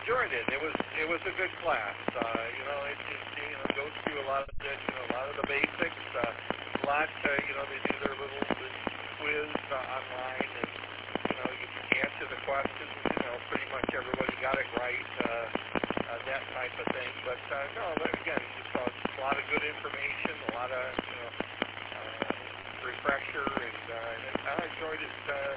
enjoyed it. It was a good class. It goes through a lot of the basics. They do their little quiz online, and you answer the questions. Pretty much everybody got it right. That type of thing. But no, again, just a lot of good information, a lot of refresher, and I enjoyed it